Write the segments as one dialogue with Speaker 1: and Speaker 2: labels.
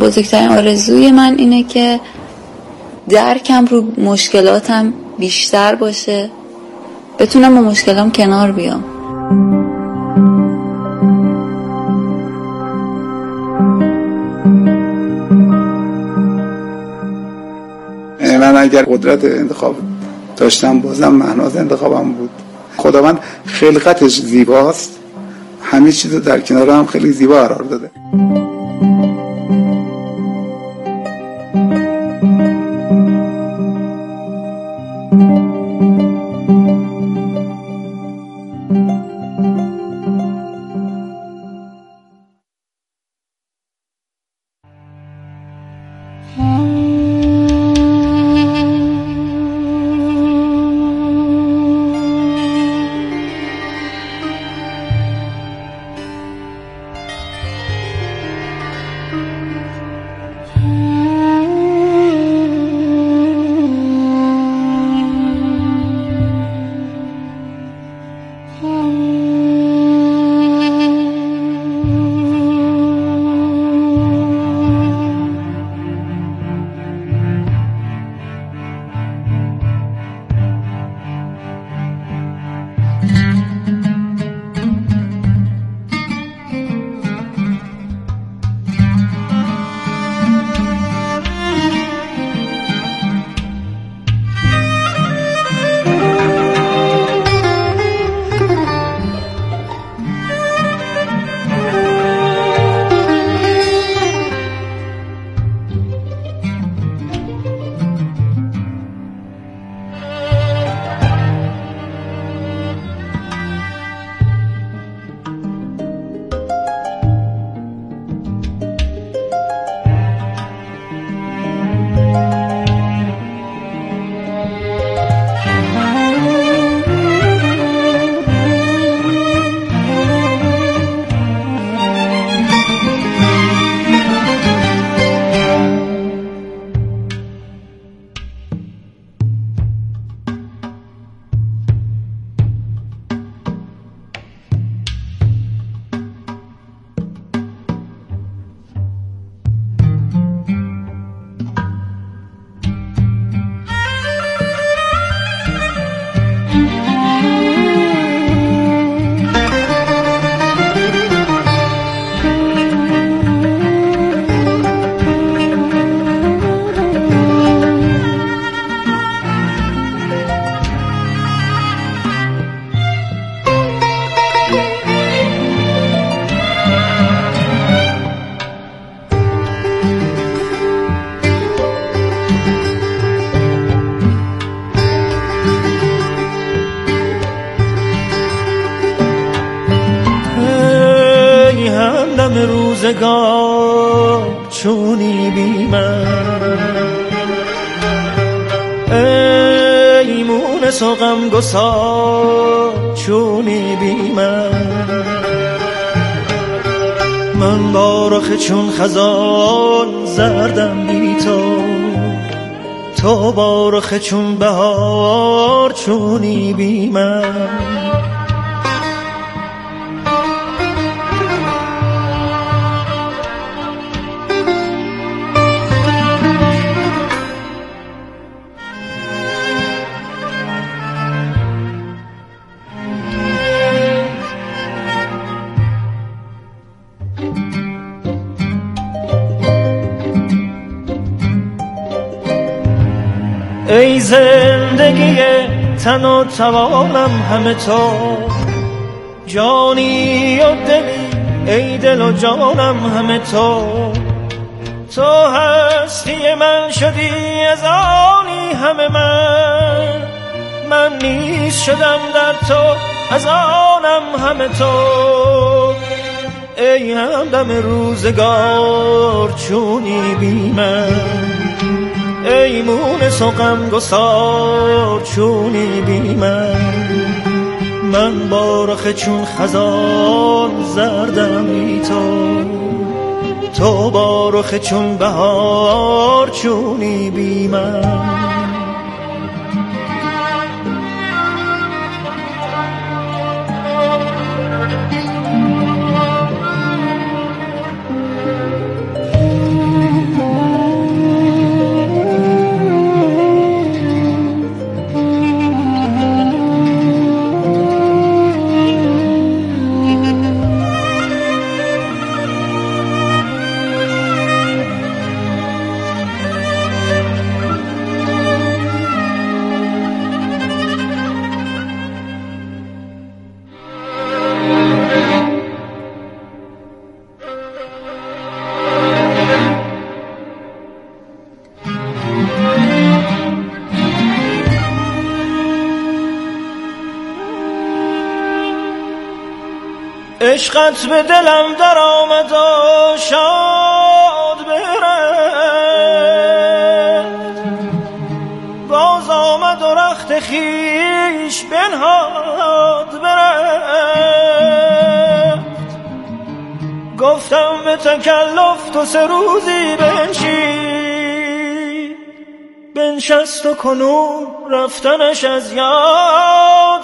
Speaker 1: بزرگترین آرزوی من اینه که درکم رو مشکلاتم بیشتر باشه، بتونم با مشکلام کنار بیام.
Speaker 2: من اگر قدرت انتخاب داشتم بازم مهناز انتخابم بود. خداوند خلقتش زیباست، همه چیز رو در کنار هم خیلی زیبا قرار داده.
Speaker 3: روزگار چونی بی من، ای مونس و غمگسار چونی بی من با رخ چون خزان زردم بی تو با رخ چون بهار چونی بی من. ای زندگی تن و توانم همه تو، جانی و دلی ای دل و جانم همه تو هستی من شدی از آنی همه من نیز شدم در تو از آنم همه تو. ای همدم روزگار چونی بی من، ای مونس و غمگسار چونی بی من با رخ چون خزان زردم بی تو با رخ چون بهار چونی بی من. عشقت به دلم در آمد و شاد برفت، باز آمد و رخت خیش بنهاد برفت. گفتم به تکلف تو 3 روزی بنشست و کنون رفتنش از یاد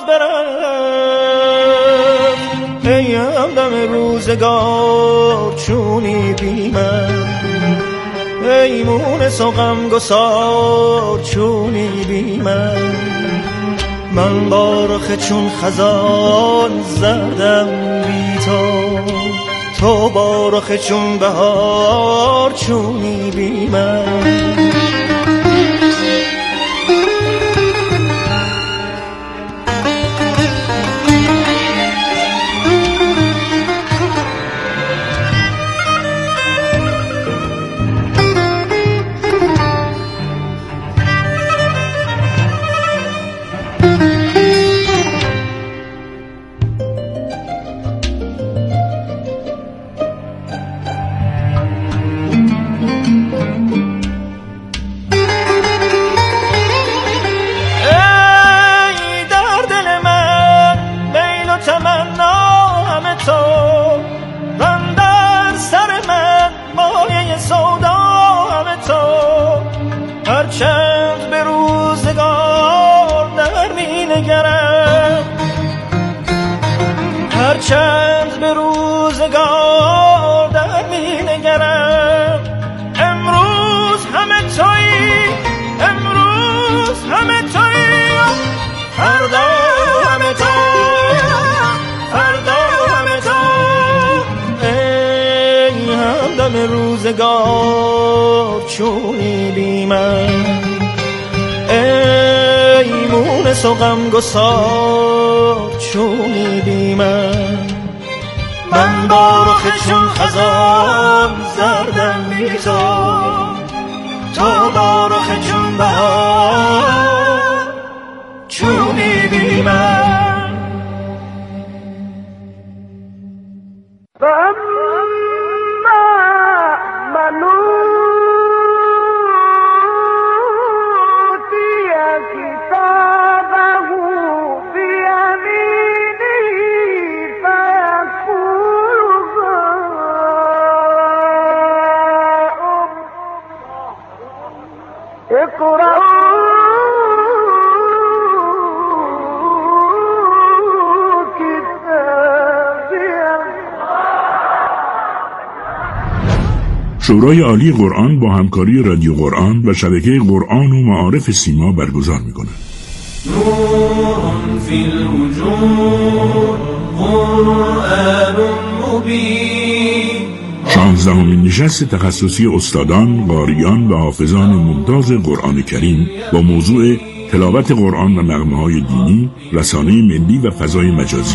Speaker 3: برفت. ای همدم روزگار چونی بی من، ای مونس و غمگسار چونی بی من. من با رخ چون خزان زردم بی تو با رخ چون بهار چونی بی من. هرچند به روزگار در می نگرم، هرچند به روزگار در می نگرم. امروز همه تویی، امروز همه تویی، فردا همه تو، فردا همه تو. ای همدم روزگار چونی بی من، ای مونس و غمگسار چونی بی من. من با رخ چون خزان زردم بی تو با رخ چون بهار چونی بی من.
Speaker 4: شورای عالی قرآن با همکاری رادیو قرآن و شبکه قرآن و معارف سیما برگزار می‌کند.
Speaker 5: نور فی الوجود قرآن مبین.
Speaker 4: 16مین نشست تخصصی استادان، قاریان و حافظان ممتاز قرآن کریم با موضوع تلاوت قرآن و نغمه‌های دینی، رسانه ملی و فضای مجازی.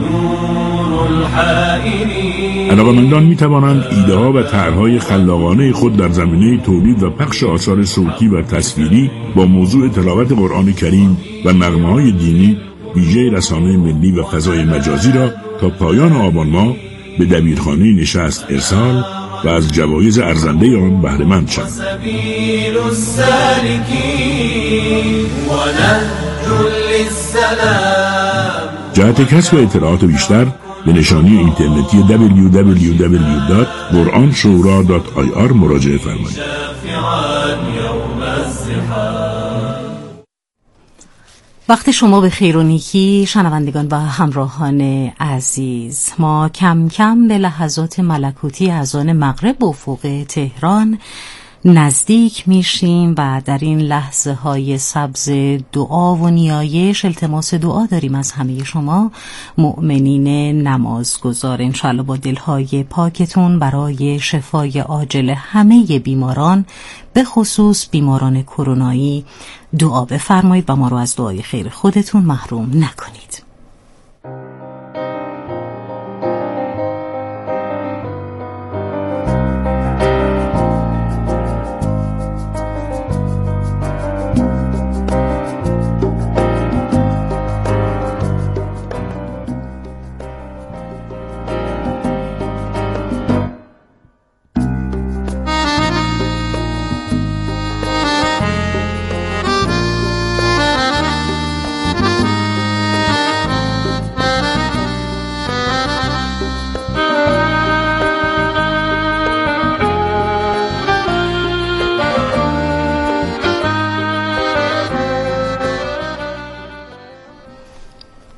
Speaker 4: علاقه‌مندان می‌توانند ایده‌ها و طرح‌های خلاقانه خود در زمینه تولید و پخش آثار صوتی و تصویری با موضوع تلاوت قرآن کریم و نغمه‌های دینی ویژه رسانه ملی و فضای مجازی را تا پایان آبان ماه به دبیرخانه نشست ارسال و از جوایز ارزنده آن بهره مند شوند. جهت کسب اطلاعات بیشتر به نشانی اینترنتی www.quranshura.ir مراجعه فرمایید.
Speaker 6: وقت شما به خیر و نیکی شنوندگان و همراهان عزیز. ما کم کم به لحظات ملکوتی اذان مغرب افق تهران نزدیک میشیم و در این لحظه های سبز دعا و نیایش التماس دعا داریم از همه شما مؤمنین نمازگزار. انشاءالله با دلهای پاکتون برای شفای عاجل همه بیماران به خصوص بیماران کرونایی دعا بفرمایید و ما رو از دعای خیر خودتون محروم نکنید.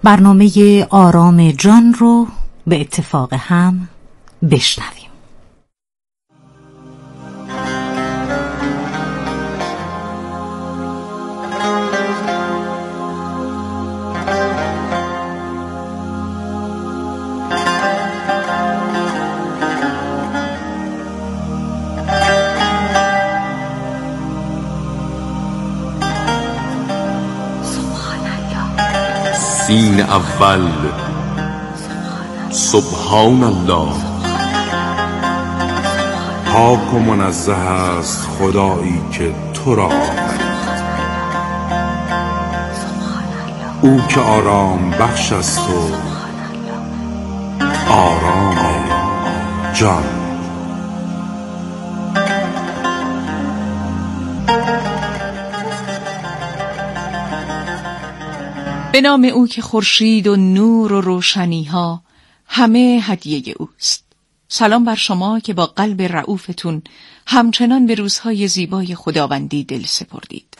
Speaker 6: برنامه آرام جان رو به اتفاق هم بشنویم.
Speaker 7: سین اول سبحان الله. پاک و منزه است خدایی که تو را آفرید، او که آرام بخش است و آرام جان.
Speaker 8: به نام او که خورشید و نور و روشنی ها همه هدیه اوست. سلام بر شما که با قلب رئوفتون همچنان به روزهای زیبای خداوندی دل سپردید.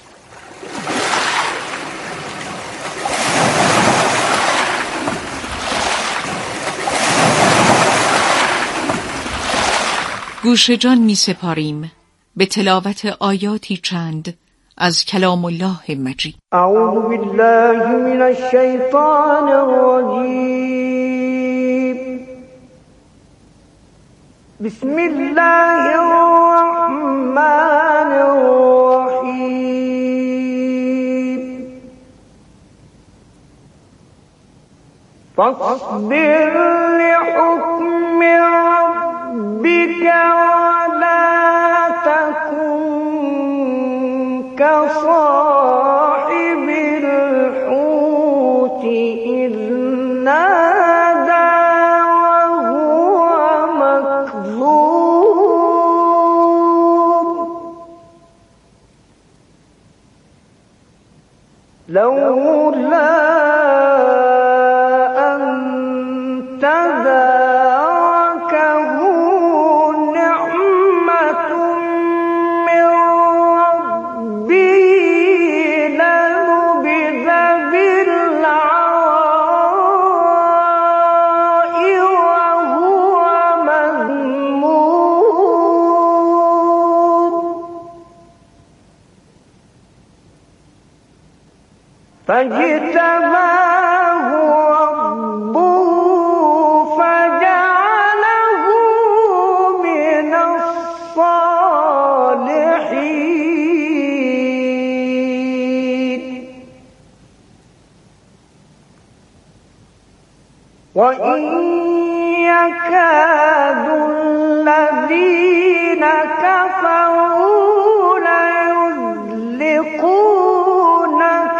Speaker 8: گوش جان می سپاریم به تلاوت آیاتی چند از کلام الله مجید.
Speaker 3: اعوذ بالله من الشیطان الرجیم. بسم الله الرحمن الرحیم. فاصبر لحكم ربك ولا تكن كصاحب الحوت إذ نادى وهو مكظوم لولا أن تداركه نعمة من ربه لنبذ بالعراء وهو مذموم فاجتباه ربه فجعله من الصالحين وإن يكاد الذين كفروا ليزلقونك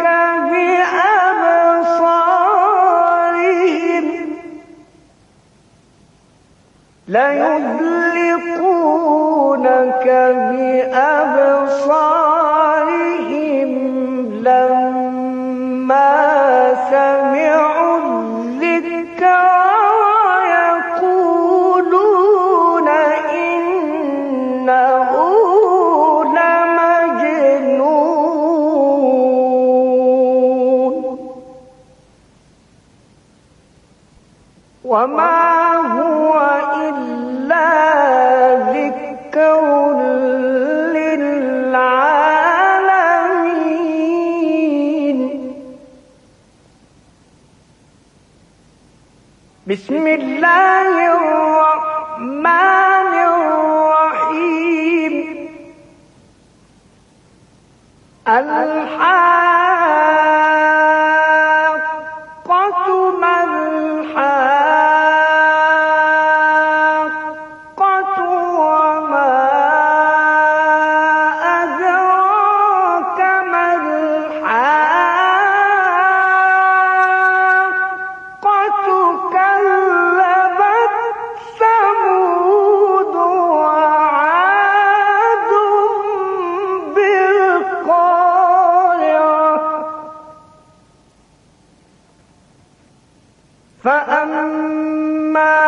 Speaker 3: بأبصارهم لما سمعوا الذكر ويقولون إنه لمجنون وما هو إلا ذكر للعالمين. بسم الله الرحمن الرحيم. الحاقة ما الحاقة وما أدراك ما الحاقة كذبت ثمود وعاد بالقارعة فأما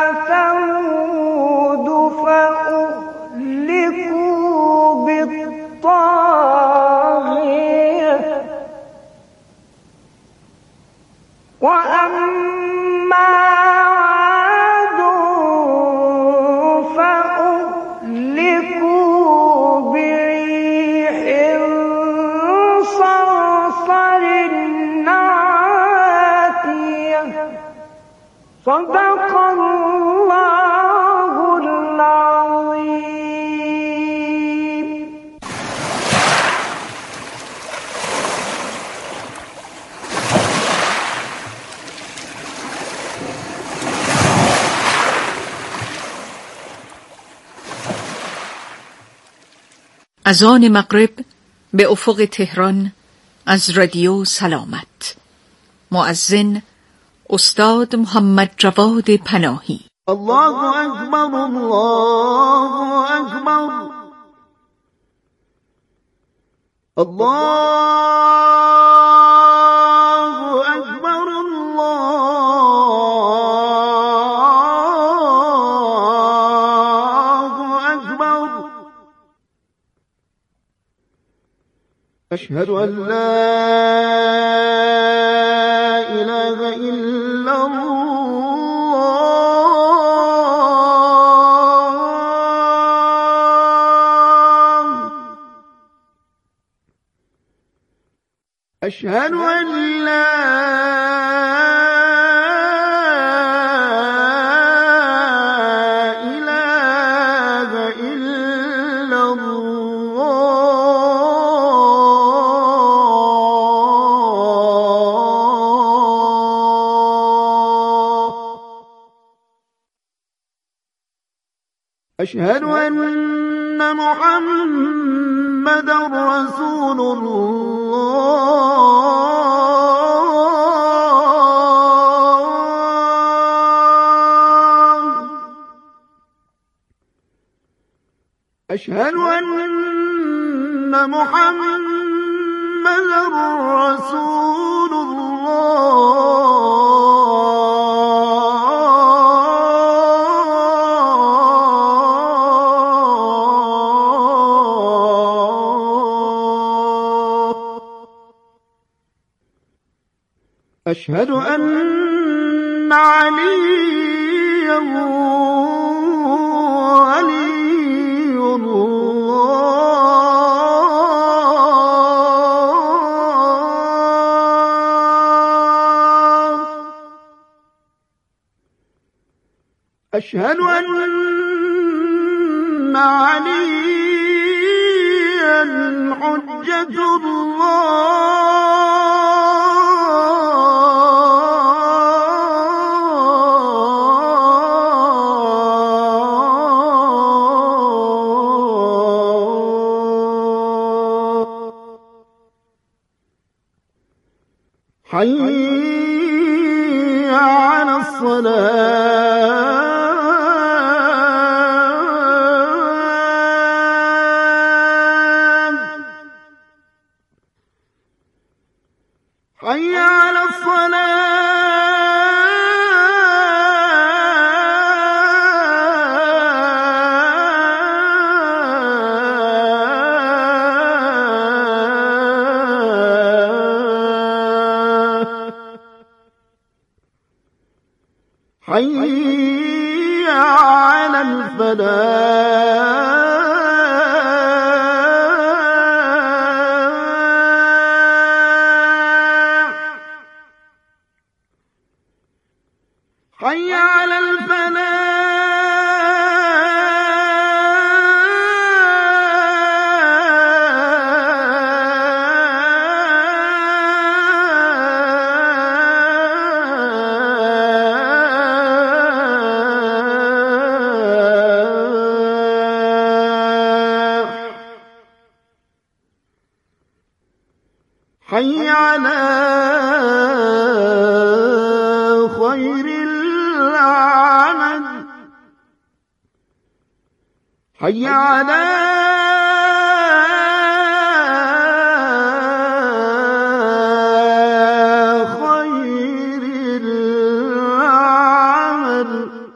Speaker 3: ثمود فأهلكوا بالطاغية وأما
Speaker 5: صدق الله العظيم.
Speaker 8: اذان مغرب به افق تهران از رادیو سلامت. مؤذن استاد محمد جواد پناهی.
Speaker 5: الله اکبر، الله اکبر، الله اکبر، الله اکبر. اشهد ان لا اله الا الله. اشهد ان لا اله الا الله. أشهد أن محمدا رسول الله. أشهد أن محمدا رسول الله. أشهد أن عليا ولي الله. أشهد أن عليا حجة الله. حي على الصلاة. حي على الصلاة. حي على الفلاح. حي على الفلاح. حي على خير العمل. حي على خير العمل.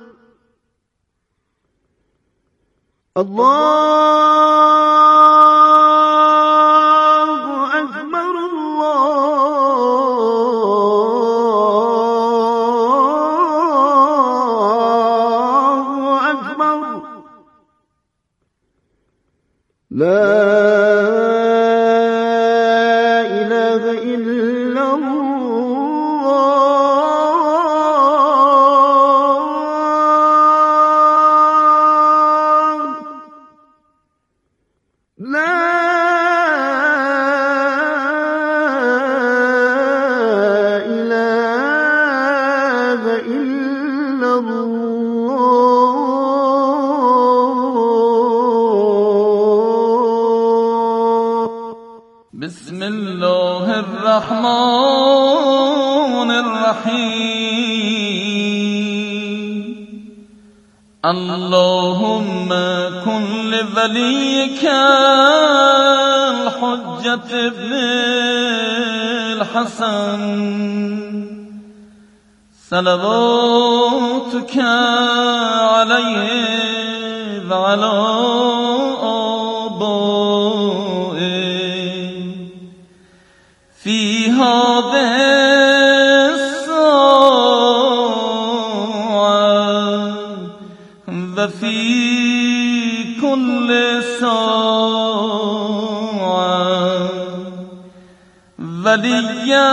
Speaker 5: الله أكبر، الله أكبر. لا إله إلا الله.
Speaker 9: الله الرحمن الرحیم اللهم کن لولیک الحجة ابن الحسن صلواتك علیه وعلى آبائه في هذه الساعة وفي كل ساعة وليا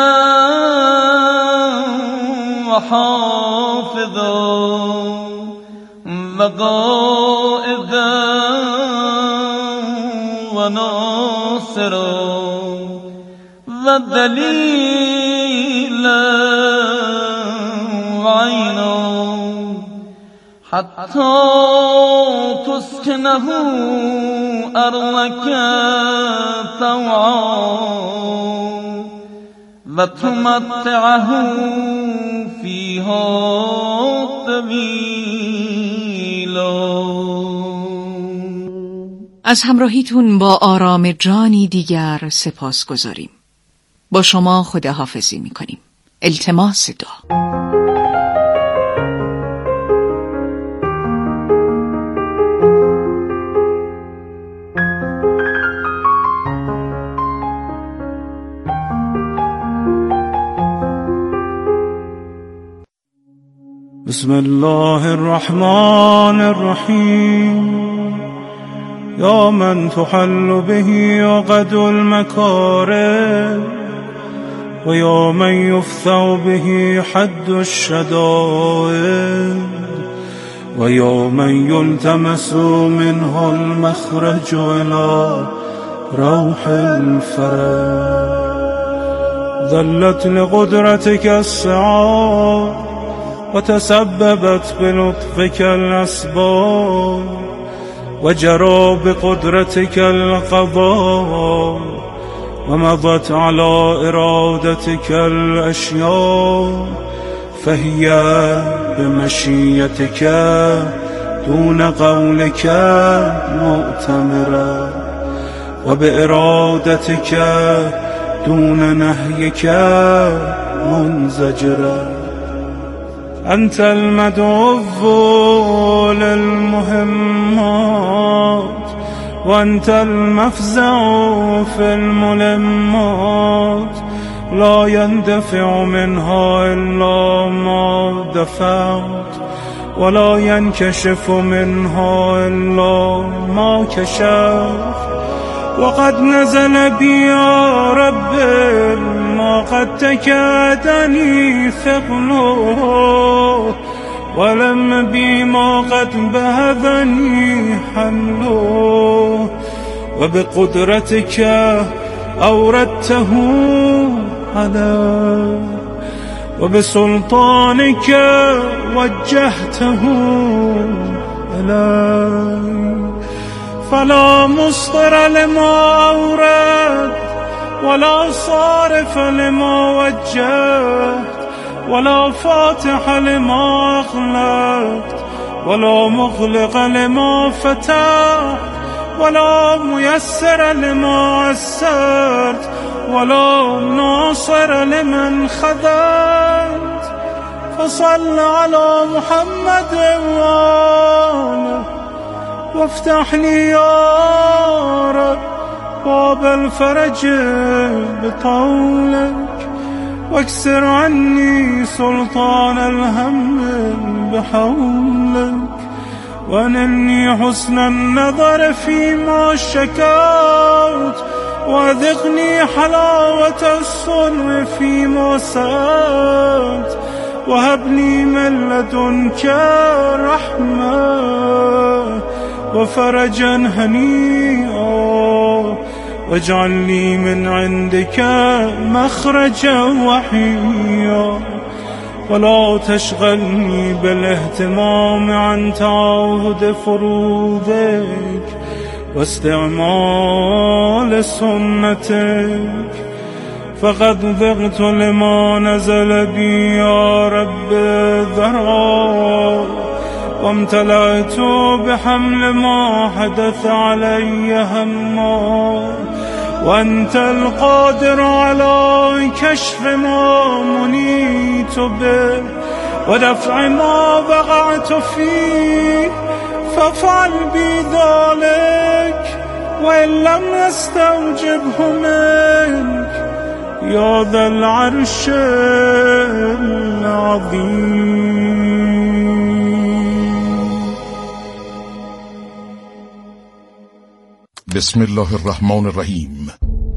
Speaker 9: وحافظا وقائدا وناصرا ودليلا وعينا حتى تسكنه أرضك طوعا وتمتعه فيها طويلا.
Speaker 8: از همراهیتون با آرام جانی دیگر سپاس گذاریم. با شما خداحافظی میکنیم. التماس دعا.
Speaker 10: بسم الله الرحمن الرحیم یا من تحل به عقد المکاره و یا من یفتح به حد الشدائد و یا من یلتمس منه المخرج الى روح الفرج ذلت لقدرتك السعاد وتسببت بلطفك الأسباب وجرى بقدرتك القضاء ومضت على إرادتك الأشياء فهي بمشيتك دون قولك مؤتمرة وبإرادتك دون نهيك منزجرة. أنت المدعو للمهمات وأنت المفزع في الملمات لا يندفع منها إلا ما دفعت ولا ينكشف منها إلا ما كشفت وقد نزل بي يا رب ما قد تكادني ثقله ولم بي ما قد بهذني حمله وبقدرتك أوردته علي وبسلطانك وجهته إلي فلا مصدر لما أورد ولا صارف لما وجهت ولا فاتح لما أغلقت ولا مغلق لما فتحت ولا ميسر لما عسرت ولا ناصر لمن خذلت فصل على محمد وآله وافتح لي يا رب باب الفرج بطولك واكسر عني سلطان الهم بحولك وانني حسن النظر فيما شكوت وذقني حلاوة الصنع فيما سألت وهب لي من لدنك رحمة وفرجا هنيئا واجعل لي من عندك مخرجا وحيا ولا تشغلني بالاهتمام عن تعاهد فروضك واستعمال سنتك فقد ذقت لما نزل بي يا رب ذرا وامتلأت بحمل ما حدث علي هما وأنت القادر على كشف ما منيت به ودفع ما وقعت فيه فافعل بي ذلك وإن لم يستوجبه منك يا ذا العرش العظيم.
Speaker 11: بسم الله الرحمن الرحیم.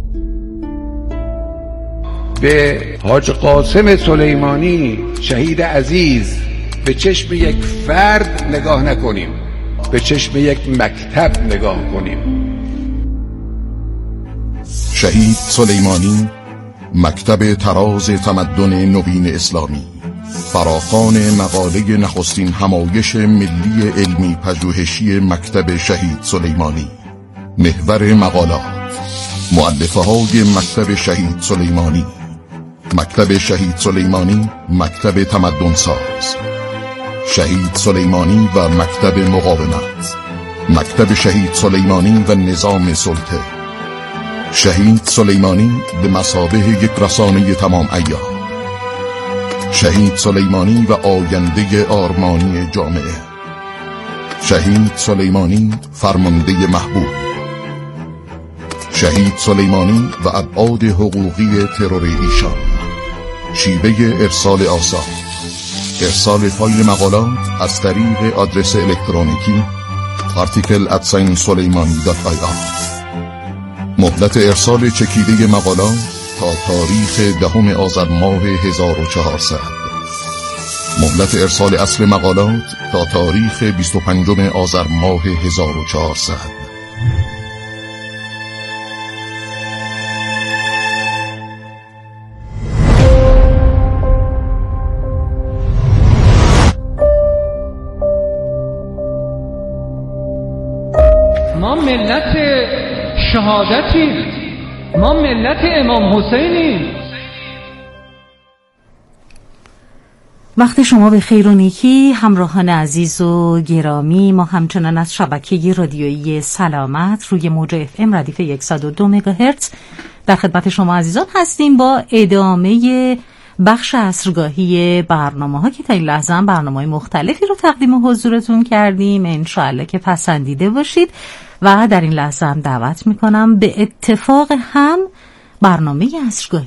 Speaker 12: به حاج قاسم سلیمانی شهید عزیز به چشم یک فرد نگاه نکنیم، به چشم یک مکتب نگاه کنیم.
Speaker 11: شهید سلیمانی مکتب تراز تمدن نوین اسلامی، فراخوان مقاله نخستین همایش ملی علمی پژوهشی مکتب شهید سلیمانی، محور مقالات، مؤلفه های مکتب شهید سلیمانی، مکتب شهید سلیمانی، مکتب تمدن ساز، شهید سلیمانی و مکتب مقاومت، مکتب شهید سلیمانی و نظام سلطه، شهید سلیمانی به مثابه یک رسانه تمام عیار، شهید سلیمانی و آینده آرمانی جامعه، شهید سلیمانی فرمانده محبوب، شهید سلیمانی و ابعاد حقوقی ترور ایشان، شیوه ارسال آثار، ارسال فایل مقالات از طریق آدرس الکترونیکی article@suleimani.ir، مهلت ارسال چکیده مقالات تا تاریخ 10 آذر ماه 1400، مهلت ارسال اصل مقالات تا تاریخ 25 آذر ماه 1400.
Speaker 13: ما ملت شهادتیم، ما ملت امام حسینیم.
Speaker 6: وقت شما به خیر و نیکی همراهان عزیز و گرامی. ما همچنان از شبکه رادیویی سلامت روی موج FM ردیف 102 مگاهرتز در خدمت شما عزیزان هستیم با ادامه بخش عصرگاهی برنامه‌ها که تا این لحظه هم برنامه‌های مختلفی رو تقدیم حضورتون کردیم. انشاءالله که پسندیده باشید و در این لحظه هم دعوت میکنم به اتفاق هم برنامه عصرگاهی